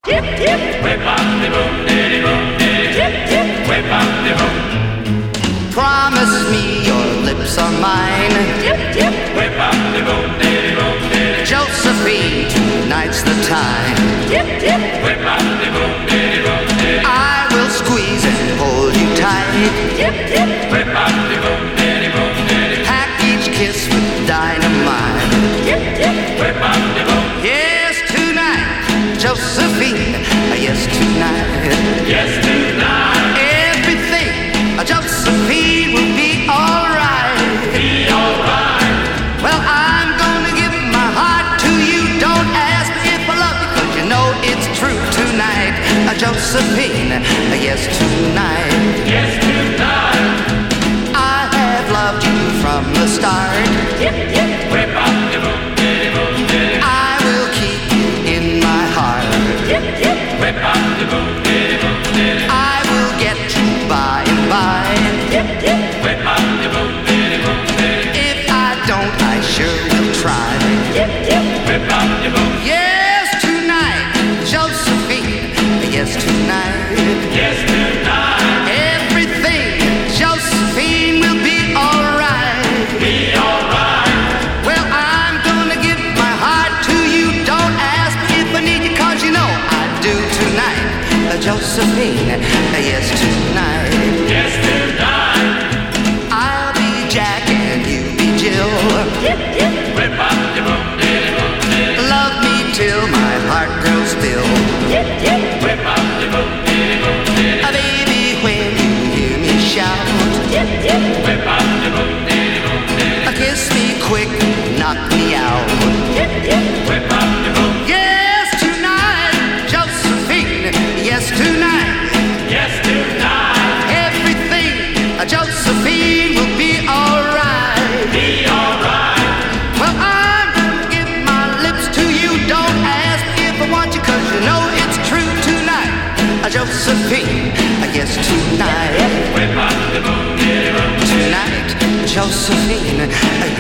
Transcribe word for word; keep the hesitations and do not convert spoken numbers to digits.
Hip, hip. Promise me your lips are mine. Hip, hip. Josephine, tonight's the time. Hip, hip. I will squeeze and hold you tight. Hip, hip. Pack each kiss with dynamite. Hip, hip. Yes, tonight, Josephine. Yes, tonight. Yes, tonight. Everything, Josephine, will be alright. Be alright. Well, I'm gonna give my heart to you. Don't ask me if I love you, 'cause you know it's true tonight. Josephine, yes, tonight. Yes, tonight. I have loved you from the start. Hip, hip. I will keep you in my heart. Hip, hip. I will get you by and by. Hip, hip. If I don't, I sure will try. Hip, hip. Yes, tonight, Josephine. Yes, tonight. Yes, tonight. Everything, Josephine, will be alright. Be alright. Well, I'm gonna give my heart to you. Don't ask me if I need you, 'cause you know I do tonight. Josephine, yes, tonight. Yes, tonight. I'll be Jack and you be Jill. Hip, hip. Love me till my heart grows still. Hip, hip. Uh, baby, when you hear me shout, Hip, hip. uh, kiss me quick, knock me out. Hip, hip. Yes, tonight, Josephine. Yes, tonight. Yes, tonight. Everything, uh, Josephine, will be alright. Be alright. Well, I'm gonna give my lips to you. Don't ask if I want you, 'cause you know it's true tonight. Uh, Josephine, uh, yes, tonight. Tonight, Josephine, uh,